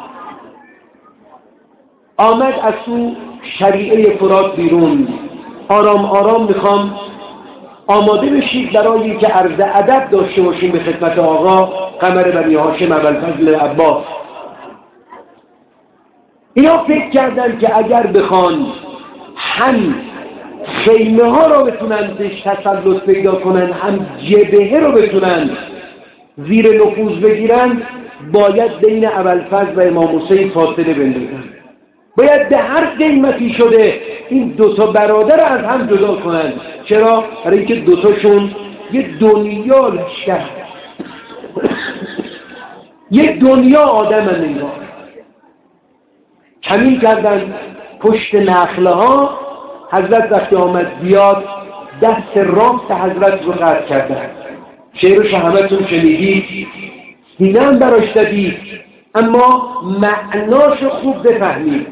Speaker 1: آمد از تو شریعه فرات بیرون. آرام آرام میخوام آماده بشید برای که عرض ادب داشته باشیم به خدمت آقا قمر بنی هاشم ابوالفضل عباس. اینا فکر کردن که اگر بخوان هم خیمه ها رو بتونن بهش تسلط پیدا کنن، هم جبهه رو بتونن زیر نفوذ بگیرن، باید بین ابوالفضل و امام حسین فاصله بندازن. باید به هر قیمتی شده این دوتا برادر رو از هم جدا کنن. چرا؟ برای اینکه دوتاشون یه دنیا لشکر، یه دنیا آدم هم نگاه کمین کردن پشت نخله ها. حضرت وقتی آمد بیاد دست راست حضرت رو قطع کردن. شعرش همتون شنیدید، سینه هم براش دادید، اما معناش خوب بفهمید.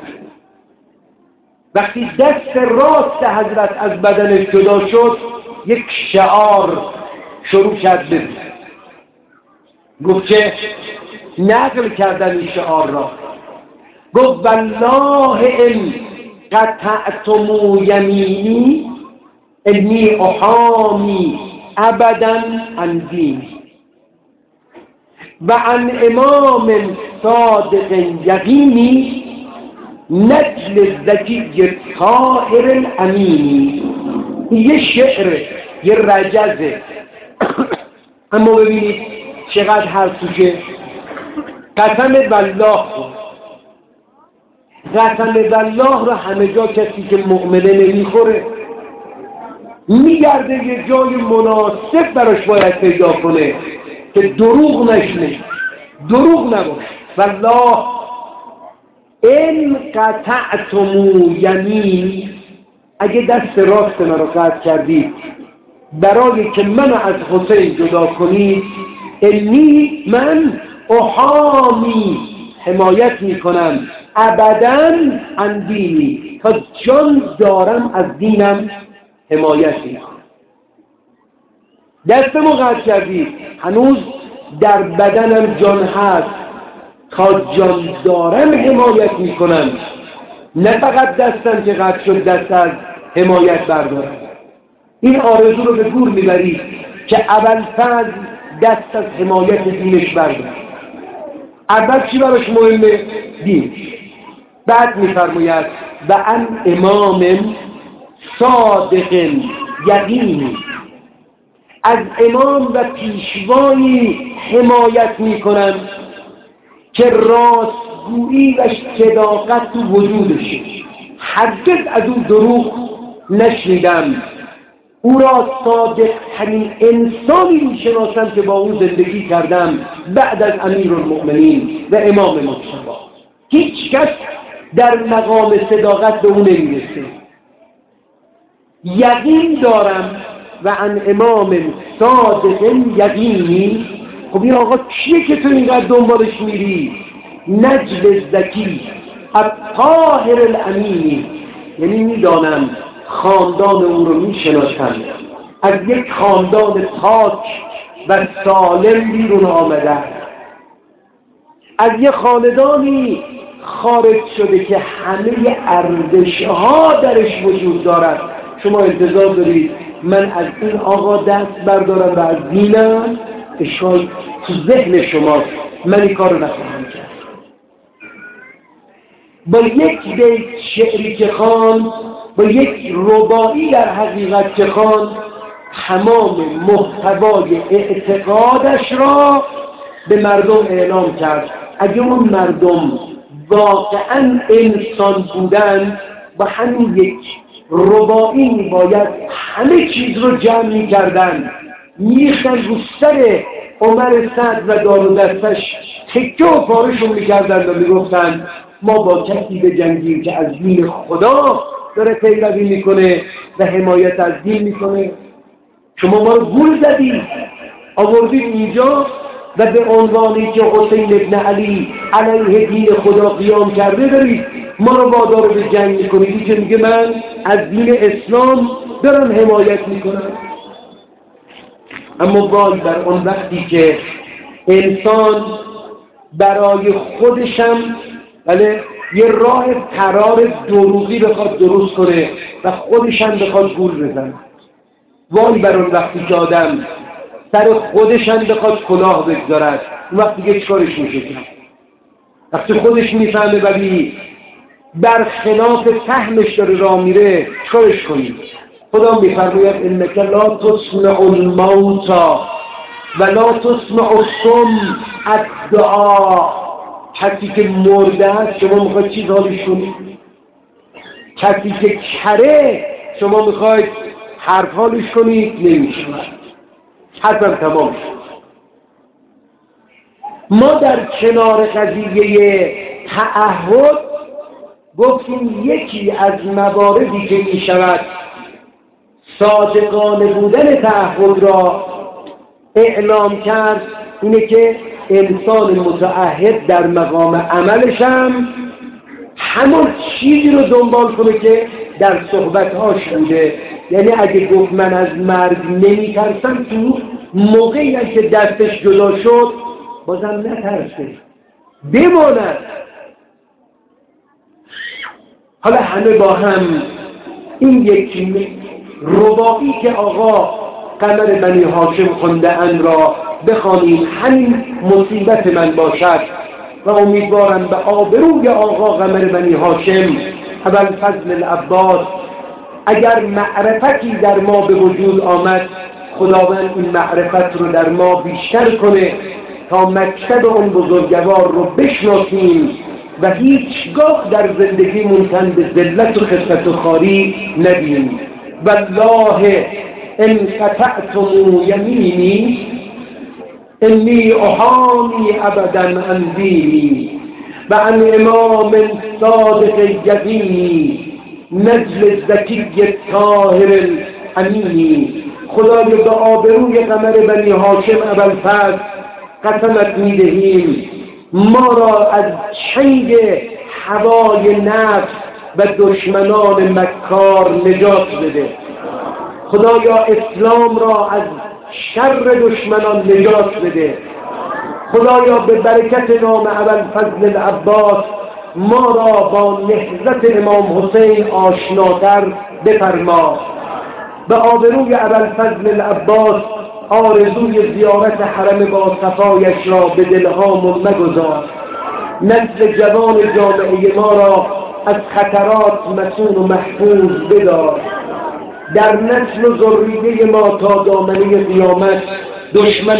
Speaker 1: وقتی دست راست حضرت از بدنش جدا شد یک شعار شروع کرد بزن. گفت که نقل کردن این شعار را، گفت والله ان قطعتم یمینی انی احامی ابدا عن دینی و عن امام صادق یقینی نجل ذکی طاهر الامینی. یه شعر، یه رجزه، اما ببینید چقدر حرف توشه. قسم بالله، قسم بالله رو همه جا کسی که مؤمنه نمیخوره، میگرده یه جای مناسب براش باید پیدا کنه که دروغ نشنه، دروغ نباشه. والله ان قطعتم یمین، اگه دست راست من رو قطع کردید برای که منو از حسین جدا کنید، انی من احامی حمایت میکنم ابدا عن دینی، تا جان دارم از دینم حمایت میکنم. دستمو قطع کردید، هنوز در بدنم جان هست، تا جان دارم حمایت میکنم. نه فقط دستم که قطع شد دست از حمایت بردارم. این آرزو رو به گور میبرید که ابوالفضل دست از حمایت دینش بردارد. اول چی براش مهمه؟ دین. بعد میفرماید و ان امام صادق یقینی، از امام و پیشوایی حمایت میکنم که راستگویی و صداقت تو وجودشه. هرگز از اون دروغ نشنیدم. او را صادق ترین انسانی میشناسم که با اون زندگی کردم بعد از امیرالمؤمنین و امام مجتبی. هیچ کس در مقام صداقت به اون نمیرسه. یقین دارم و عن امام صادق یقینی. خب این آقا کیه که تو اینقدر دنبالش میری؟ نجل ذکی الطاهر الامینی، یعنی میدانم خاندان او رو میشناسم، از یک خاندان پاک و سالم بیرون آمده، از یک خاندانی خارج شده که همه ارزش‌ها درش وجود دارد. شما انتظار دارید من از این آقا دست بردارم و از دینم؟ شاید تو ذهن شما من این کار رو نخواهم کرد. با یک بیت شعری که خواند، با یک رباعی در حقیقت که خواند، تمام محتوای اعتقادش را به مردم اعلام کرد. اگه اون مردم واقعا انسان بودن، با همین یک رباعی باید همه چیز رو جمع می کردن، میریختن رو سر عمر سعد و دار و دستش، تکه و پارشون میکردن و میگفتن ما با کسی بجنگیم که از دین خدا داره پیروی میکنه و حمایت از دین میکنه. شما ما رو گول زدید، آوردید اینجا و به عنوانی که حسین ابن علی علیه دین خدا قیام کرده دارید ما رو وادار به جنگ میکنید که میگه من از دین اسلام دارم حمایت میکنم. اما وای بر اون وقتی که انسان برای خودشم یه راه فرار دروغی بخواد درست کنه و خودشم بخواد گول بزنه. وای بر اون وقتی که آدم سر خودشم بخواد کلاه بگذارد، اون وقتی که چکارش میشه کرد؟ وقتی خودش میفهمه ولی برخلاف فهمش داره راه میره چکارش کنید؟ خدا میفرماید انک لا تسمع الموتى ولا تسمع الصم الدعاء. کسی که مرده است شما میخواید چیز حالش کنید؟ کسی که کره شما میخواید حرف حالش کنید؟ نمیشه. حتما تمام شد. ما در کنار قضیه تعهد گفتیم یکی از مواردی که می شود صادقانه بودن تعهد را اعلام کرد اینه که انسان متعهد در مقام عملش هم همون چیزی رو دنبال کنه که در صحبت‌هاش بوده. یعنی اگه گفت من از مرگ نمی ترسم، تو موقعی که دستش جدا شد بازم نترسه، بماند. حالا همه با هم این یک رباعی که آقا قمر بنی هاشم خونده ان را بخوانیم، همین مصیبت من باشد و امیدوارم به آبروی آقا قمر بنی هاشم ابوالفضل العباس اگر معرفتی در ما به وجود آمد خداوند این معرفت رو در ما بیشتر کنه تا مکتب اون بزرگوار رو بشناسیم و هیچگاه در زندگی منتن به ذلت و خفت و خاری ندیم. والله ان قطعتم یمینی انی احامی ابدا عن دینی و عن امام صادق یقینی نجل زکی طاهر الامینی. خدای به آبروی قمر بنی هاشم ابوالفضل قسمت میدهیم ما را از چنگ هوای نفس و دشمنان مکار نجات بده. خدایا اسلام را از شر دشمنان نجات بده. خدایا به برکت نام ابوالفضل العباس ما را با نهضت امام حسین آشناتر بفرما. به آبروی ابوالفضل العباس آرزوی زیارت حرم با صفایش را به دلهامون مگذار. نسل جوان جامعه ما را از خطرات مصون و محفوظ بدار. در نسل و ذریه ما تا دامنه قیامت دشمن